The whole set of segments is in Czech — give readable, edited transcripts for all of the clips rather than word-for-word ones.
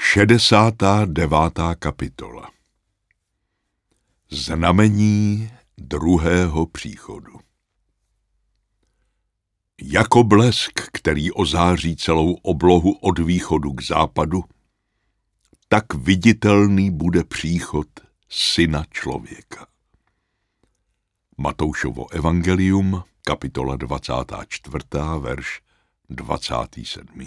69. kapitola. Znamení druhého příchodu. Jako blesk, který ozáří celou oblohu od východu k západu, tak viditelný bude příchod Syna člověka. Matoušovo evangelium, kapitola 24., verš 27.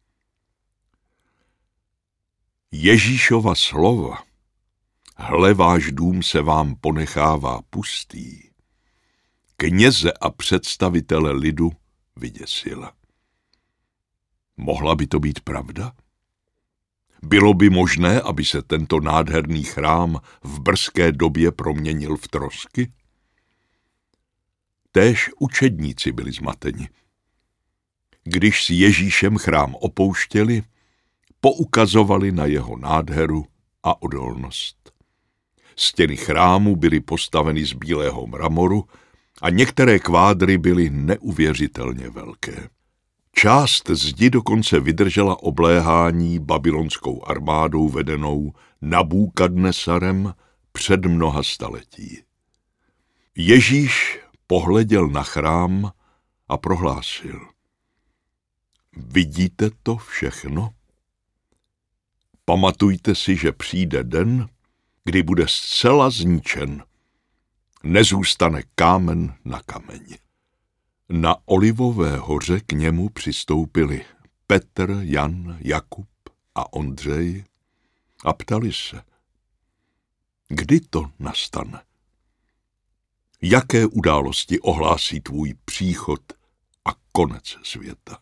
Ježíšova slova: Hle, váš dům se vám ponechává pustý, kněze a představitele lidu vyděsila. Mohla by to být pravda? Bylo by možné, aby se tento nádherný chrám v brzké době proměnil v trosky? Též učedníci byli zmateni. Když s Ježíšem chrám opouštěli, poukazovali na jeho nádheru a odolnost. Stěny chrámu byly postaveny z bílého mramoru a některé kvádry byly neuvěřitelně velké. Část zdi dokonce vydržela obléhání babylonskou armádou vedenou Nabúkadnesarem před mnoha staletí. Ježíš pohleděl na chrám a prohlásil: Vidíte to všechno? Pamatujte si, že přijde den, kdy bude zcela zničen. Nezůstane kámen na kameni. Na Olivové hoře k němu přistoupili Petr, Jan, Jakub a Ondřej a ptali se: Kdy to nastane? Jaké události ohlásí tvůj příchod a konec světa?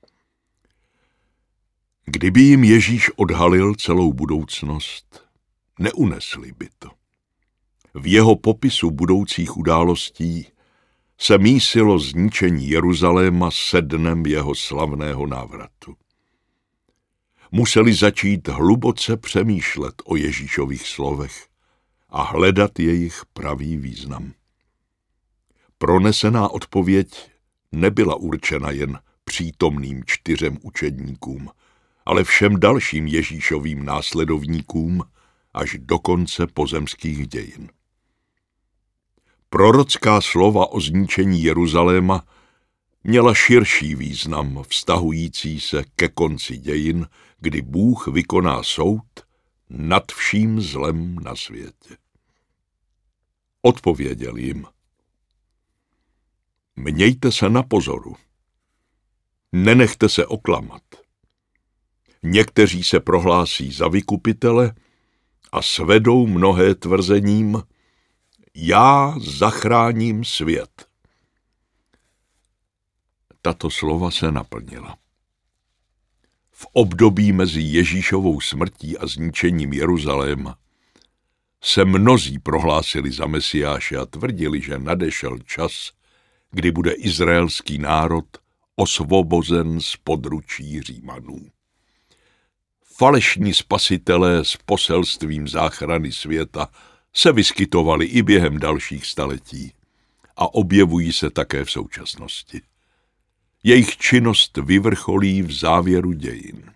Kdyby jim Ježíš odhalil celou budoucnost, neunesli by to. V jeho popisu budoucích událostí se mísilo zničení Jeruzaléma se dnem jeho slavného návratu. Museli začít hluboce přemýšlet o Ježíšových slovech a hledat jejich pravý význam. Pronesená odpověď nebyla určena jen přítomným 4 učedníkům, ale všem dalším Ježíšovým následovníkům až do konce pozemských dějin. Prorocká slova o zničení Jeruzaléma měla širší význam vztahující se ke konci dějin, kdy Bůh vykoná soud nad vším zlem na světě. Odpověděl jim: Mějte se na pozoru. Nenechte se oklamat. Někteří se prohlásí za vykupitele a svedou mnohé tvrzením: Já zachráním svět. Tato slova se naplnila. V období mezi Ježíšovou smrtí a zničením Jeruzaléma se mnozí prohlásili za Mesiáše a tvrdili, že nadešel čas, kdy bude izraelský národ osvobozen z područí Římanů. Falešní spasitelé s poselstvím záchrany světa se vyskytovali i během dalších staletí a objevují se také v současnosti. Jejich činnost vyvrcholí v závěru dějin.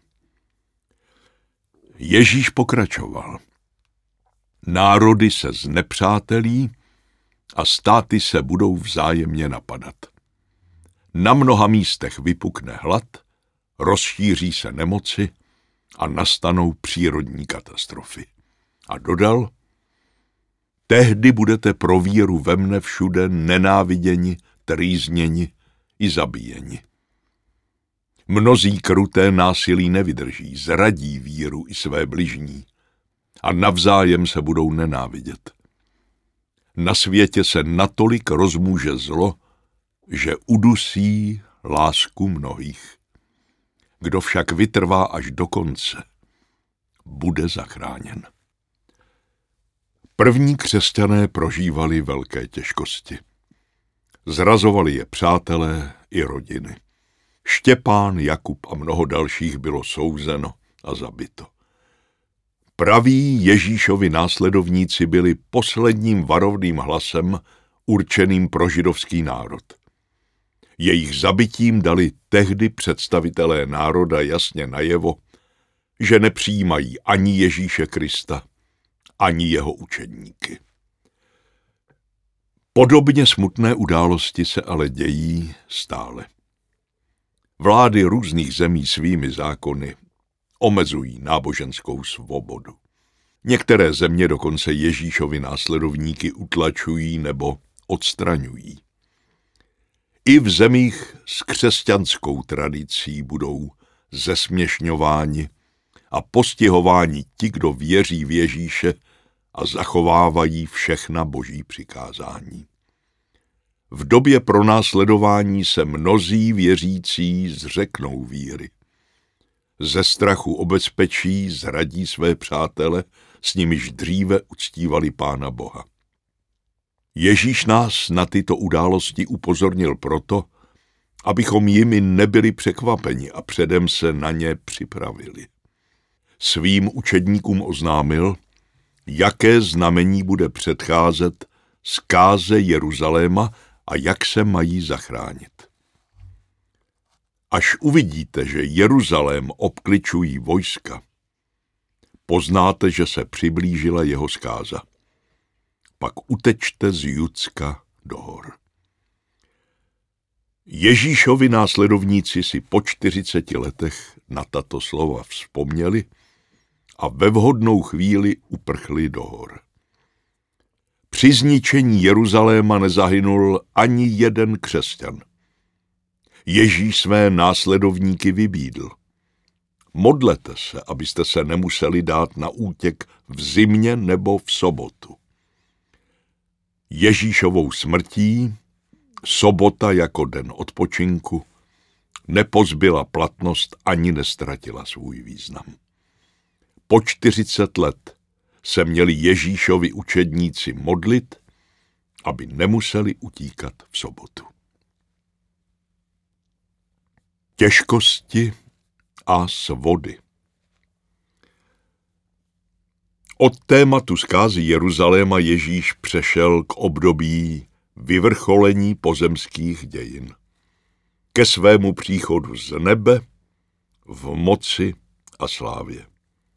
Ježíš pokračoval: Národy se znepřátelí a státy se budou vzájemně napadat. Na mnoha místech vypukne hlad, rozšíří se nemoci a nastanou přírodní katastrofy. A dodal: Tehdy budete pro víru ve mne všude nenáviděni, trýzněni i zabíjeni. Mnozí kruté násilí nevydrží, zradí víru i své bližní a navzájem se budou nenávidět. Na světě se natolik rozmůže zlo, že udusí lásku mnohých. Kdo však vytrvá až do konce, bude zachráněn. První křesťané prožívali velké těžkosti. Zrazovali je přátelé i rodiny. Štěpán, Jakub a mnoho dalších bylo souzeno a zabito. Praví Ježíšovi následovníci byli posledním varovným hlasem určeným pro židovský národ. Jejich zabitím dali tehdy představitelé národa jasně najevo, že nepřijímají ani Ježíše Krista, ani jeho učedníky. Podobně smutné události se ale dějí stále. Vlády různých zemí svými zákony omezují náboženskou svobodu. Některé země dokonce Ježíšovi následovníky utlačují nebo odstraňují. I v zemích s křesťanskou tradicí budou zesměšňováni a postihováni ti, kdo věří v Ježíše a zachovávají všechna boží přikázání. V době pronásledování se mnozí věřící zřeknou víry. Ze strachu o bezpečí zradí své přátele, s nimiž dříve uctívali Pána Boha. Ježíš nás na tyto události upozornil proto, abychom jimi nebyli překvapeni a předem se na ně připravili. Svým učedníkům oznámil, jaké znamení bude předcházet zkáze Jeruzaléma a jak se mají zachránit. Až uvidíte, že Jeruzalém obkličují vojska, poznáte, že se přiblížila jeho zkáza. Pak utečte z Judska do hor. Ježíšovi následovníci si po 40 letech na tato slova vzpomněli a ve vhodnou chvíli uprchli do hor. Při zničení Jeruzaléma nezahynul ani jeden křesťan. Ježíš své následovníky vybídl. Modlete se, abyste se nemuseli dát na útěk v zimě nebo v sobotu. Ježíšovou smrtí sobota jako den odpočinku nepozbyla platnost ani nestratila svůj význam. Po 40 let se měli Ježíšovi učedníci modlit, aby nemuseli utíkat v sobotu. Těžkosti a svody. Od tématu zkázy Jeruzaléma Ježíš přešel k období vyvrcholení pozemských dějin. Ke svému příchodu z nebe v moci a slávě.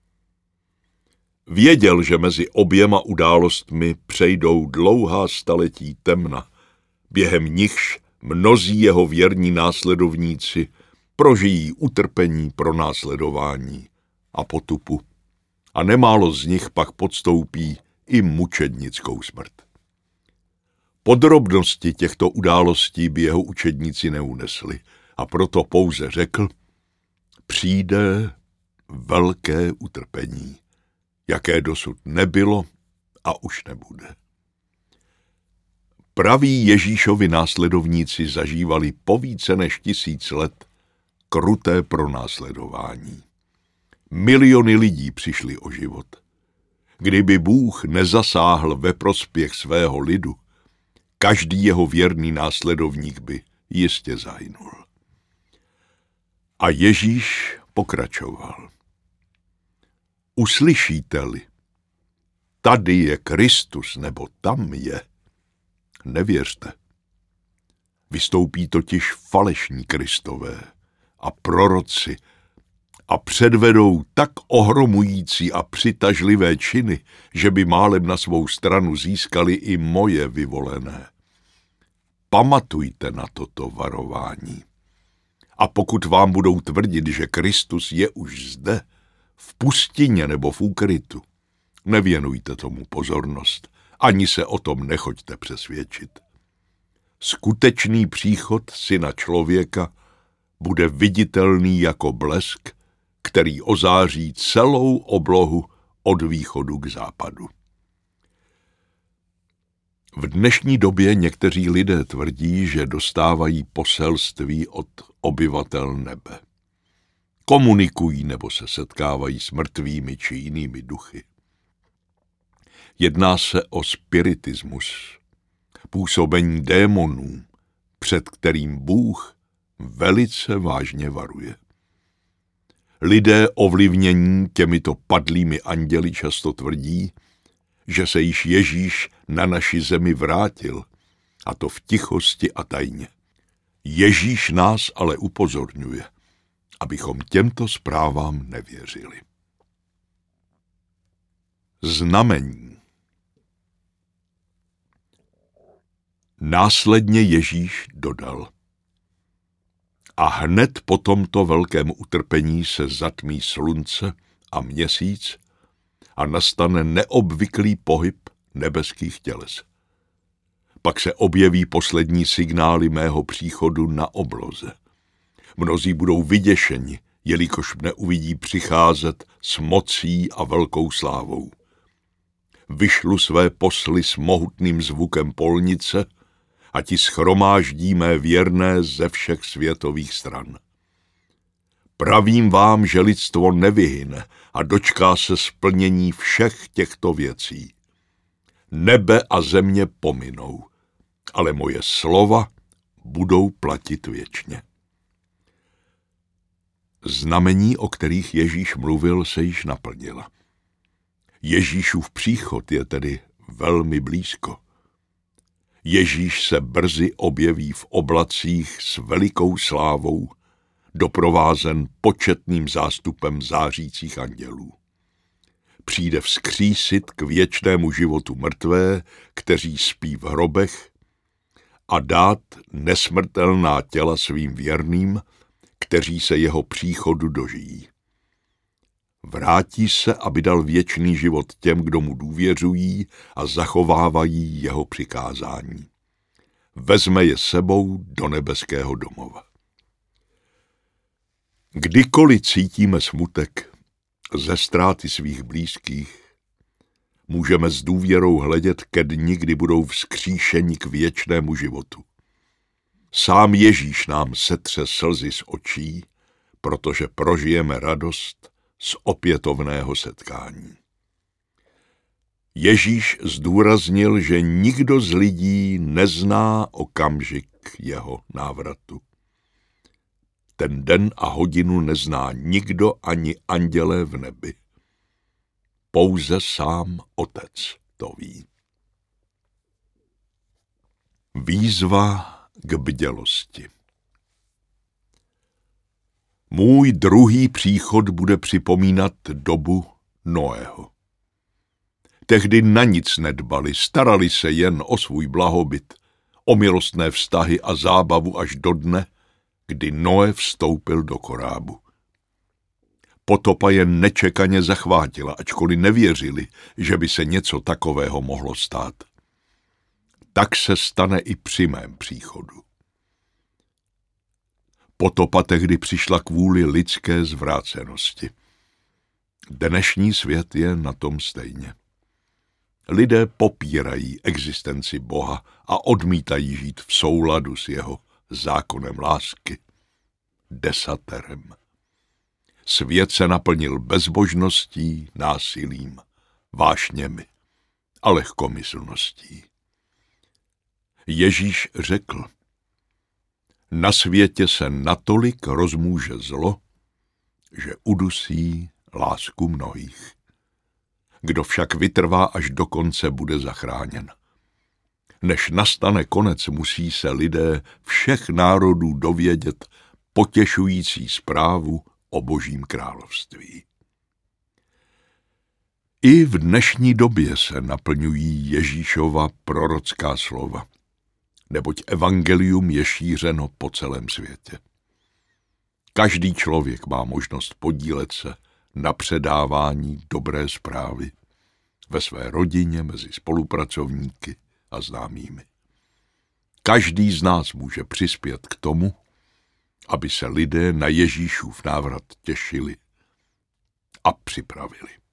Věděl, že mezi oběma událostmi přejdou dlouhá staletí temna, během nichž mnozí jeho věrní následovníci prožijí utrpení, pronásledování a potupu. A nemálo z nich pak podstoupí i mučednickou smrt. Podrobnosti těchto událostí by jeho učedníci neunesli a proto pouze řekl, přijde velké utrpení, jaké dosud nebylo a už nebude. Praví Ježíšovi následovníci zažívali po více než 1000 let kruté pronásledování. Miliony lidí přišli o život. Kdyby Bůh nezasáhl ve prospěch svého lidu, každý jeho věrný následovník by jistě zahynul. A Ježíš pokračoval. Uslyšíte-li, tady je Kristus nebo tam je, nevěřte. Vystoupí totiž falešní Kristové a proroci a předvedou tak ohromující a přitažlivé činy, že by málem na svou stranu získali i moje vyvolené. Pamatujte na toto varování. A pokud vám budou tvrdit, že Kristus je už zde, v pustině nebo v úkrytu, nevěnujte tomu pozornost, ani se o tom nechoďte přesvědčit. Skutečný příchod Syna člověka bude viditelný jako blesk, který ozáří celou oblohu od východu k západu. V dnešní době někteří lidé tvrdí, že dostávají poselství od obyvatel nebe. Komunikují nebo se setkávají s mrtvými či jinými duchy. Jedná se o spiritismus, působení démonů, před kterým Bůh velice vážně varuje. Lidé ovlivnění těmito padlými anděli často tvrdí, že se již Ježíš na naši zemi vrátil, a to v tichosti a tajně. Ježíš nás ale upozorňuje, abychom těmto zprávám nevěřili. Znamení. Následně Ježíš dodal: a hned po tomto velkém utrpení se zatmí slunce a měsíc a nastane neobvyklý pohyb nebeských těles. Pak se objeví poslední signály mého příchodu na obloze. Mnozí budou vyděšeni, jelikož mne uvidí přicházet s mocí a velkou slávou. Vyšlu své posly s mohutným zvukem polnice a ti shromáždí mé věrné ze všech světových stran. Pravím vám, že lidstvo nevyhyne a dočká se splnění všech těchto věcí. Nebe a země pominou, ale moje slova budou platit věčně. Znamení, o kterých Ježíš mluvil, se již naplnila. Ježíšův příchod je tedy velmi blízko. Ježíš se brzy objeví v oblacích s velikou slávou, doprovázen početným zástupem zářících andělů. Přijde vzkřísit k věčnému životu mrtvé, kteří spí v hrobech, a dát nesmrtelná těla svým věrným, kteří se jeho příchodu dožijí. Vrátí se, aby dal věčný život těm, kdo mu důvěřují a zachovávají jeho přikázání. Vezme je sebou do nebeského domova. Kdykoliv cítíme smutek ze ztráty svých blízkých, můžeme s důvěrou hledět ke dni, kdy budou vzkříšeni k věčnému životu. Sám Ježíš nám setře slzy z očí, protože prožijeme radost z opětovného setkání. Ježíš zdůraznil, že nikdo z lidí nezná okamžik jeho návratu. Ten den a hodinu nezná nikdo, ani andělé v nebi. Pouze sám Otec to ví. Výzva k bdělosti. Můj druhý příchod bude připomínat dobu Noého. Tehdy na nic nedbali, starali se jen o svůj blahobyt, o milostné vztahy a zábavu až do dne, kdy Noé vstoupil do korábu. Potopa je nečekaně zachvátila, ačkoliv nevěřili, že by se něco takového mohlo stát. Tak se stane i při mém příchodu. Potopa tehdy přišla kvůli lidské zvrácenosti. Dnešní svět je na tom stejně. Lidé popírají existenci Boha a odmítají žít v souladu s jeho zákonem lásky, desaterem. Svět se naplnil bezbožností, násilím, vášněmi a lehkomyslností. Ježíš řekl: na světě se natolik rozmůže zlo, že udusí lásku mnohých. Kdo však vytrvá až do konce, bude zachráněn. Než nastane konec, musí se lidé všech národů dovědět potěšující zprávu o Božím království. I v dnešní době se naplňují Ježíšova prorocká slova, neboť evangelium je šířeno po celém světě. Každý člověk má možnost podílet se na předávání dobré zprávy ve své rodině, mezi spolupracovníky a známými. Každý z nás může přispět k tomu, aby se lidé na Ježíšův návrat těšili a připravili.